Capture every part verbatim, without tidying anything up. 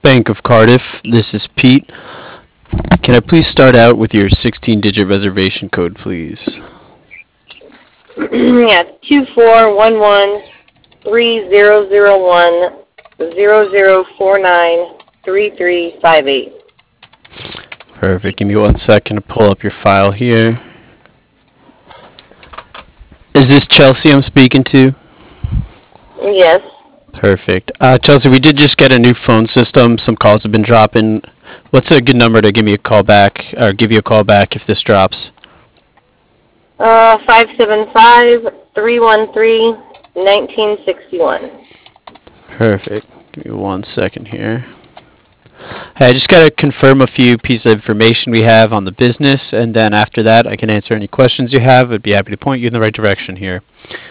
Bank of Cardiff. This is Pete. Can I please start out with your sixteen-digit reservation code, please? Yeah, two four one one three zero zero one zero zero four nine three three five eight. Perfect. Give me one second to pull up your file here. Is this Chelsea I'm speaking to? Yes. Perfect. Uh, Chelsea, we did just get a new phone system. Some calls have been dropping. What's a good number to give me a call back, or give you a call back if this drops? Uh, five seven five three one three nineteen sixty one. Perfect. Give me one second here. Hey, I just got to confirm a few pieces of information we have on the business, and then after that, I can answer any questions you have. I'd be happy to point you in the right direction here.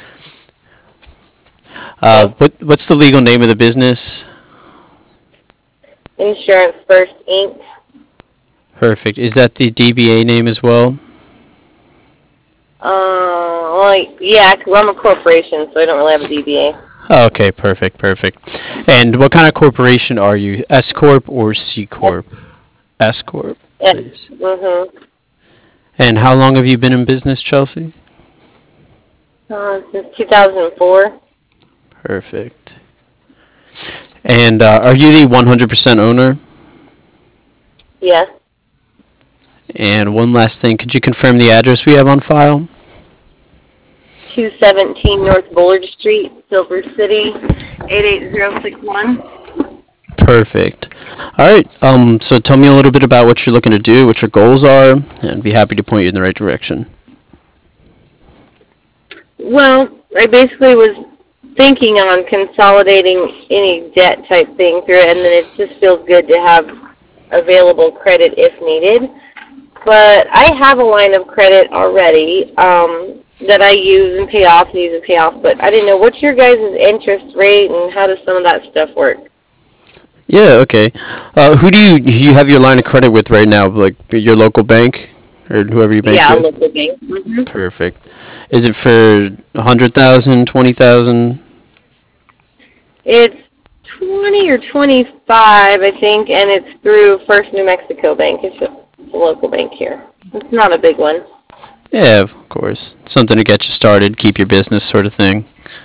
Uh, what What's the legal name of the business? Insurance First Incorporated. Perfect. Is that the D B A name as well? Uh, well, yeah, 'cause I'm a corporation, so I don't really have a D B A. Oh, okay, perfect, perfect. And what kind of corporation are you? S Corp or C Corp? S Corp, please. Mm-hmm. And how long have you been in business, Chelsea? Uh, since two thousand four. Perfect. And uh, are you the one hundred percent owner? Yes. And one last thing, could you confirm the address we have on file? two seventeen North Bullard Street, Silver City, eight eight zero six one. Perfect. All right. Um. So tell me a little bit about what you're looking to do, what your goals are, and be happy to point you in the right direction. Well, I basically was thinking on consolidating any debt type thing through it, and then it just feels good to have available credit if needed. But I have a line of credit already um, that I use and pay off and use and pay off, but I didn't know, what's your guys' interest rate and how does some of that stuff work? Yeah, okay. Uh, who do you do you have your line of credit with right now? Like your local bank or whoever you bank Yeah, with? local bank. Mm-hmm. Perfect. Is it for a hundred thousand, twenty thousand? It's twenty or twenty-five, I think, and it's through First New Mexico Bank. It's a, it's a local bank here. It's not a big one. Yeah, of course. Something to get you started, keep your business, sort of thing.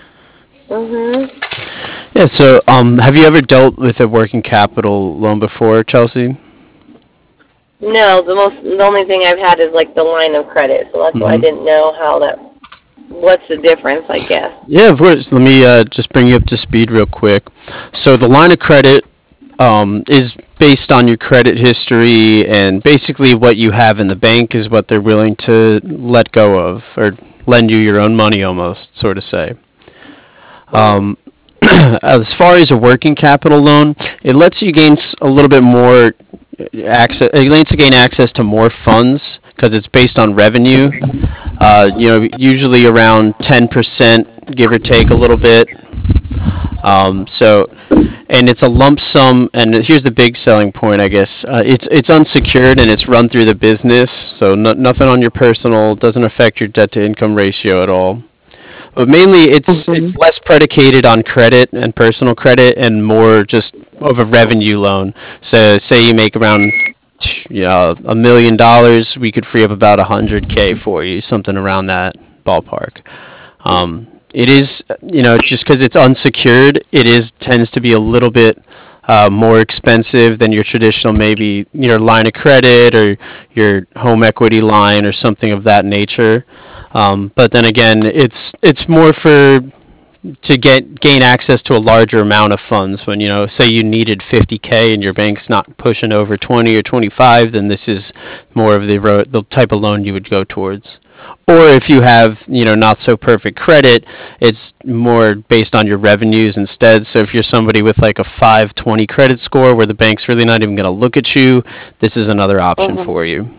Mm-hmm. Yeah. So, um, have you ever dealt with a working capital loan before, Chelsea? No, the most the only thing I've had is like the line of credit, so that's why I Mhm. didn't know how that. What's the difference, I guess? Yeah, of course. Let me uh, just bring you up to speed real quick. So the line of credit um, is based on your credit history, and basically what you have in the bank is what they're willing to let go of, or lend you your own money almost, sort of say. Um, as far as a working capital loan, it lets you gain s- a little bit more access. It lets you gain access to more funds because it's based on revenue. Uh, you know, usually around ten percent, give or take a little bit. Um, so, and it's a lump sum. And here's the big selling point, I guess. Uh, it's it's unsecured and it's run through the business. So no, nothing on your personal, doesn't affect your debt to income ratio at all. But mainly, it's Mm-hmm. it's less predicated on credit and personal credit, and more just of a revenue loan. So, say you make around, yeah, a million dollars, we could free up about a hundred k for you, something around that ballpark. Um, it is, you know, just because it's unsecured, it is tends to be a little bit uh, more expensive than your traditional, maybe your line of credit or your home equity line or something of that nature. Um, but then again, it's it's more for to get gain access to a larger amount of funds. When you know, say you needed fifty k and your bank's not pushing over twenty or twenty-five, then this is more of the ro- the type of loan you would go towards. Or if you have, you know, not so perfect credit, it's more based on your revenues instead. So if you're somebody with like a five twenty credit score where the bank's really not even going to look at you, this is another option Mm-hmm. for you.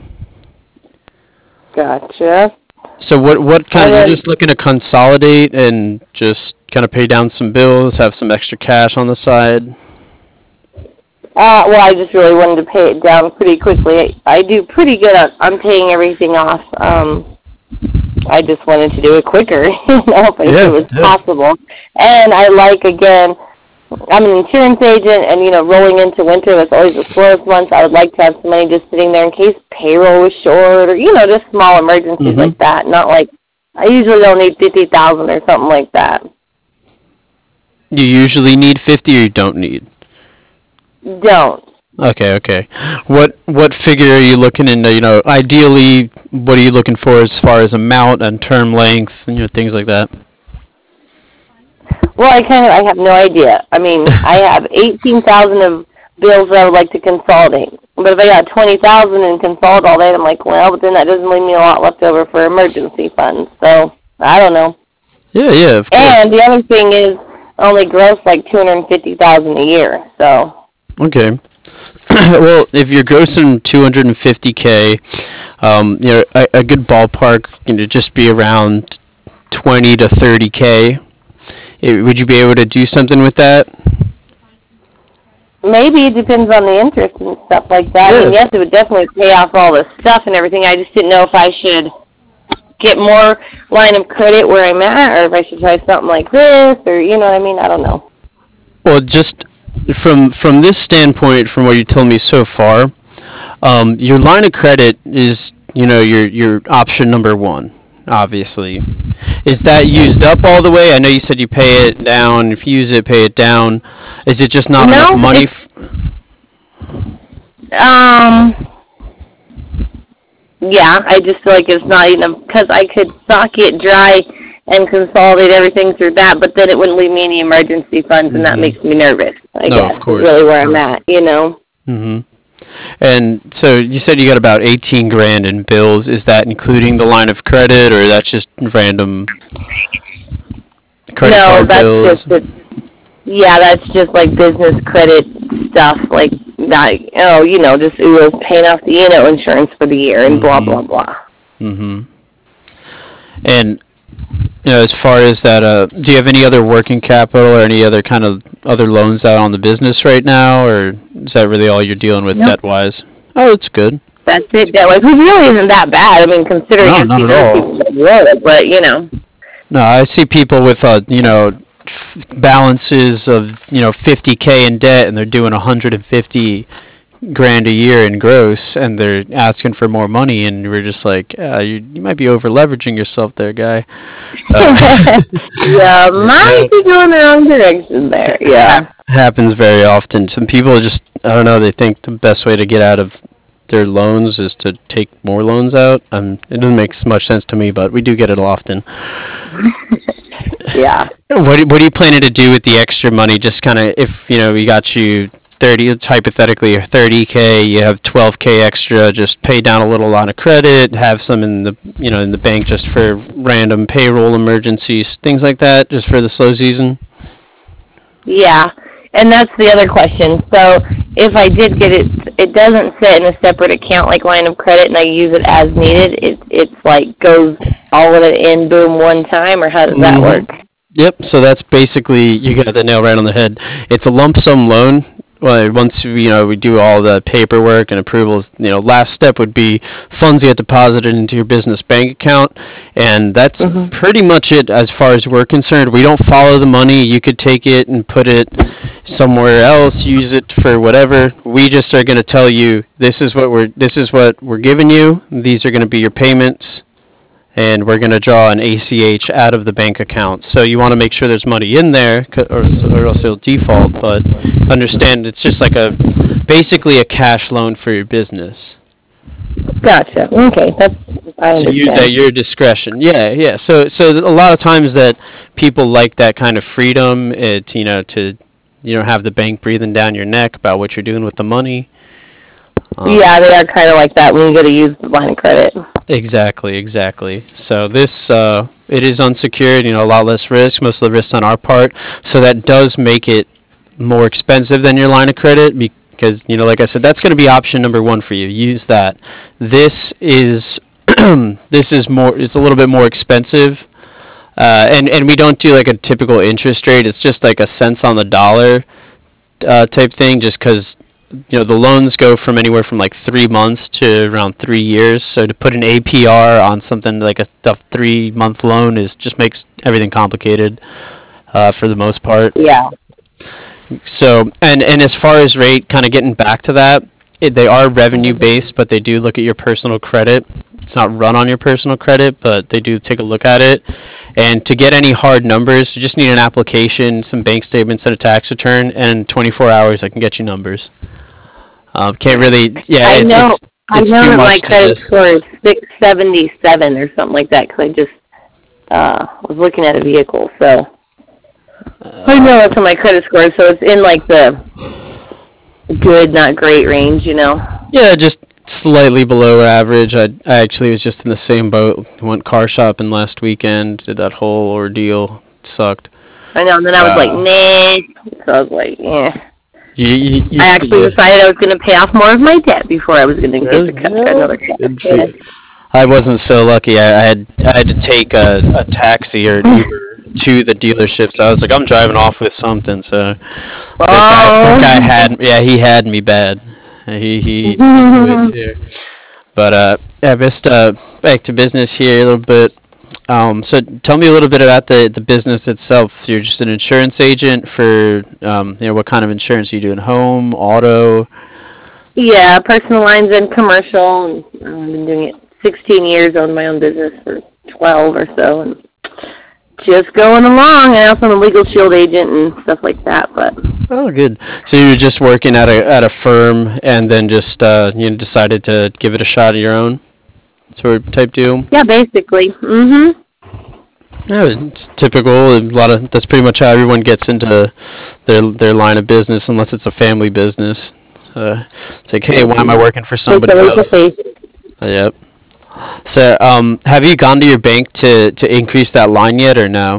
Gotcha. So what what kind And of, you're then, just looking to consolidate and just kind of pay down some bills, have some extra cash on the side? uh, well, I just really wanted to pay it down pretty quickly. I, I do pretty good at on paying everything off. Um, I just wanted to do it quicker, you know, if, if it Yeah, was yeah. possible. And I like, again, I'm an insurance agent, and you know, rolling into winter, that's always the slowest month. I would like to have some money just sitting there in case payroll was short, or you know, just small emergencies Mm-hmm. like that. Not like I usually don't need fifty thousand or something like that. You usually need fifty, or you don't need? Don't. Okay, okay. What what figure are you looking into? You know, ideally, what are you looking for as far as amount and term length, and you know, things like that? Well, I kind of I have no idea. I mean, I have eighteen thousand of bills that I would like to consolidate. But if I got twenty thousand and consolidate all that, I'm like, well, but then that doesn't leave me a lot left over for emergency funds. So I don't know. Yeah, yeah, of course. And the other thing is, I only gross like two hundred fifty thousand a year. So. Okay. Well, if you're grossing two hundred fifty k, um, you know, a, a good ballpark, you know, just be around twenty to thirty k. Eh, Would you be able to do something with that? Maybe it depends on the interest and stuff like that. I mean, Yeah. yes, it would definitely pay off all the stuff and everything. I just didn't know if I should get more line of credit where I'm at, or if I should try something like this, or you know what I mean? I don't know. Well, just from from this standpoint, from what you told me so far, um, your line of credit is, you know, your your option number one, obviously. Is that used up all the way? I know you said you pay it down. If you use it, pay it down. Is it just not enough No, money? it's, F- um, yeah, I just feel like it's not enough, because I could sock it dry and consolidate everything through that, but then it wouldn't leave me any emergency funds, and that Mhm. makes me nervous, I No, guess, of is course, really of where I'm course. at, you know? Mhm. And so you said you got about eighteen grand in bills. Is that including the line of credit, or that's just random credit No, card that's bills? just it. Yeah, that's just like business credit stuff, like that. Oh, you know, just it was paying off the you know insurance for the year and blah Mhm. blah blah. Mhm. And you know, as far as that, uh, do you have any other working capital or any other kind of other loans out on the business right now, or is that really all you're dealing with Nope, debt wise? Oh, that's good. that's it. That way, which really isn't that bad. I mean, considering No, I not see at other all. people that roll, but you know, No, I see people with uh, you know, f- balances of you know fifty k in debt, and they're doing one hundred fifty grand a year in gross, and they're asking for more money, and we're just like, uh, you, you might be over leveraging yourself there, guy. Uh, yeah, might yeah, be going the wrong direction there. ha- Yeah, happens very often. Some people just, I don't know, they think the best way to get out of their loans is to take more loans out. Um, it doesn't make s- much sense to me, but we do get it often. yeah. What do- what are you planning to do with the extra money? Just kind of, if you know we got you thirty, it's hypothetically, or thirty k, you have twelve k extra. Just pay down a little line of credit, have some in the you know in the bank just for random payroll emergencies, things like that, just for the slow season. Yeah, and that's the other question. So if I did get it, it doesn't sit in a separate account like line of credit, and I use it as needed. It it's like goes all of it in, boom, one time, or how does that Hmm. work? Yep. So that's basically, you got the nail right on the head. It's a lump sum loan. Well, once you know we do all the paperwork and approvals, you know, last step would be funds get deposited into your business bank account, and that's Mhm. pretty much it as far as we're concerned. We don't follow the money. You could take it and put it somewhere else, use it for whatever. We just are going to tell you this is what we're this is what we're giving you. These are going to be your payments, and we're going to draw an A C H out of the bank account. So you want to make sure there's money in there, or, or else it'll default. But understand, it's just like a basically a cash loan for your business. Gotcha. Okay, that's I To use at understand. your discretion. Yeah, yeah. So so a lot of times that people like that kind of freedom, it you know to you know have the bank breathing down your neck about what you're doing with the money. Um, Yeah, they are kind of like that when you got to use the line of credit. Exactly, exactly. So this, uh, it is unsecured, you know, a lot less risk, most of the risks on our part. So that does make it more expensive than your line of credit because, you know, like I said, that's going to be option number one for you. Use that. This is, this is more, it's a little bit more expensive. Uh, and, and we don't do like a typical interest rate. It's just like a cents on the dollar uh, type thing, just because you know the loans go from anywhere from like three months to around three years. So to put an A P R on something like a, a three month loan is just makes everything complicated uh, for the most part. Yeah. So, and and as far as rate, kind of getting back to that, it, they are revenue based, but they do look at your personal credit. It's not run on your personal credit, but they do take a look at it. And to get any hard numbers, you just need an application, some bank statements, and a tax return. And in twenty-four hours, I can get you numbers. Um, can't really, yeah, I it, know, it's I it's know too that my much to credit just. score is six seventy-seven or something like that, because I just, uh, was looking at a vehicle, so. I know that's what my credit score is, so it's in like the good, not great range, you know? Yeah, just slightly below average. I, I actually was just in the same boat. Went car shopping last weekend. Did that whole ordeal. Sucked. I know, and then I was like, Uh, nah, so I was like, eh. you, you, you, I actually you, decided I was going to pay off more of my debt before I was going to get the cut, another cut. good for you. I wasn't so lucky. I, I had I had to take a, a taxi or an Uber to the dealership. So I was like, I'm driving off with something. So that guy that guy Oh. had yeah he had me bad. He he, he knew it too. But uh, yeah, just uh, back to business here a little bit. Um, so tell me a little bit about the, the business itself. You're just an insurance agent for um, you know what kind of insurance are you doing? Home, auto. Yeah, personal lines and commercial. And, uh, I've been doing it sixteen years, owned my own business for twelve or so, and just going along. I also am a legal shield agent and stuff like that, but Oh, good. So you were just working at a at a firm and then just uh, you know, decided to give it a shot of your own sort of type deal. yeah, basically. Mhm. Yeah, it's typical. A lot of that's pretty much how everyone gets into their their line of business, unless it's a family business. Uh, it's like, hey, why am I working for Take somebody the leap of else? faith. Uh, yep. So, um, have you gone to your bank to to increase that line yet, or no?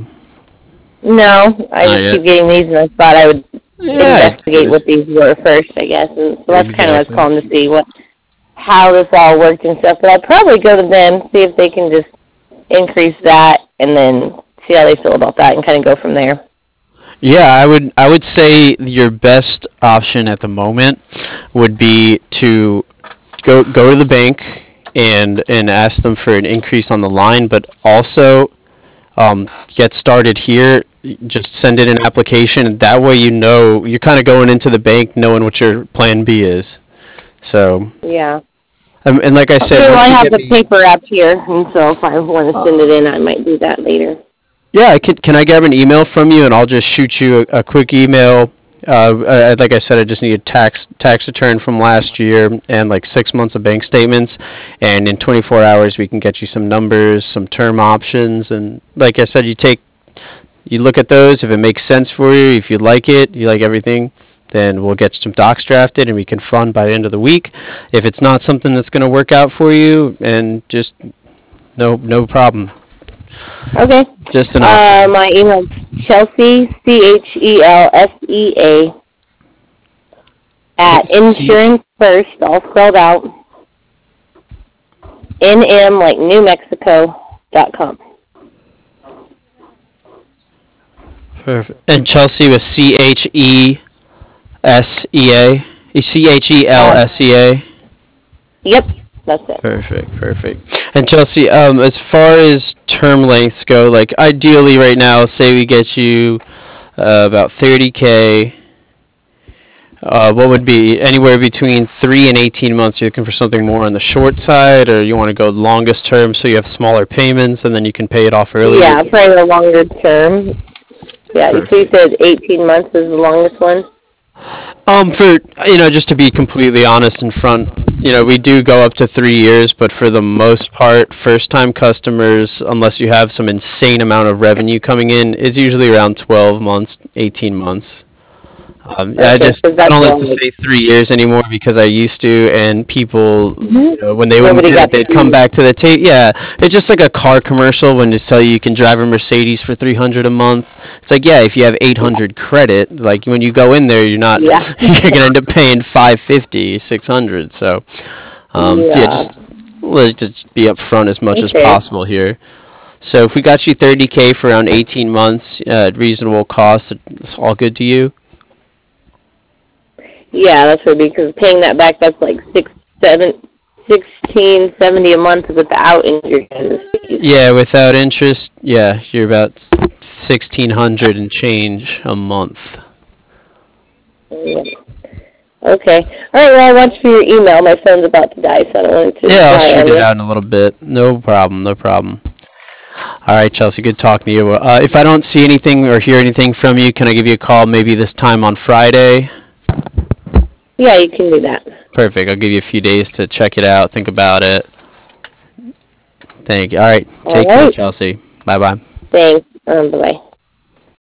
No, I Not just yet. keep getting these, and I thought I would Yeah, investigate what these were first, I guess. And so that's kind of what I was exactly. calling to see what how this all worked and stuff. But I'd probably go to them, see if they can just increase that, and then see how they feel about that, and kind of go from there. Yeah, I would I would say your best option at the moment would be to go go to the bank and and ask them for an increase on the line, but also um, get started here. Just send in an application. That way, you know you're kind of going into the bank knowing what your plan B is. So, Yeah. um, and like I said, Okay, well, I once you have get the me, paper app here, and so if I want to send it in, I might do that later. yeah, I can. Can I grab an email from you, and I'll just shoot you a, a quick email. Uh, uh, like I said, I just need a tax tax return from last year and like six months of bank statements, and in twenty-four hours we can get you some numbers, some term options, and like I said, you take you look at those. If it makes sense for you, if you like it, you like everything, then we'll get some docs drafted and we can fund by the end of the week. If it's not something that's going to work out for you, and just no no problem, Okay. just an Uh, option. my email is Chelsea, C H E L S E A, at See, insurance first, all spelled out, N M like New Mexico dot com. perfect. And Chelsea with C H E S E A, C H E L Uh, S E A. yep, that's it. Perfect, perfect. And Chelsea, um, as far as term lengths go, like ideally right now, say we get you uh, about thirty k. Uh, what would be anywhere between three and eighteen months? You're looking for something more on the short side, or you want to go longest term so you have smaller payments and then you can pay it off earlier? Yeah, probably a longer term. Yeah, you so you Perfect. said eighteen months is the longest one? Um, for you know, just to be completely honest in front, you know, we do go up to three years, but for the most part, first-time customers, unless you have some insane amount of revenue coming in, is usually around twelve months, eighteen months. Um, yeah, I Okay, just so I that's don't like to long. say three years anymore because I used to, and people, you Mm-hmm. know, when they wouldn't Nobody get it, got they'd come to. back to the tape. Yeah, it's just like a car commercial when they tell you you can drive a Mercedes for three hundred a month. It's like, yeah, if you have eight hundred credit, like when you go in there, you're not Yeah. you're gonna end up paying five fifty, six hundred. So, um, yeah, Yeah. just let's just be upfront as much as Okay. possible here. So if we got you thirty k for around eighteen months uh, at reasonable cost, it's all good to you. Yeah, that's what because paying that back, that's like six, seven, sixteen seventy a month without interest fees. Yeah, without interest, yeah, you're about sixteen hundred and change a month. Yeah. Okay. All right. Well, I'll watch for your email. My phone's about to die, so I don't want it to Yeah, I'll die on shoot it you. out in a little bit. No problem. No problem. All right, Chelsea. Good talking to you. Uh, if I don't see anything or hear anything from you, can I give you a call maybe this time on Friday? Yeah, you can do that. Perfect. I'll give you a few days to check it out, think about it. Thank you. All right. All Take care, right. Chelsea. Bye bye. Thanks. Um, bye bye.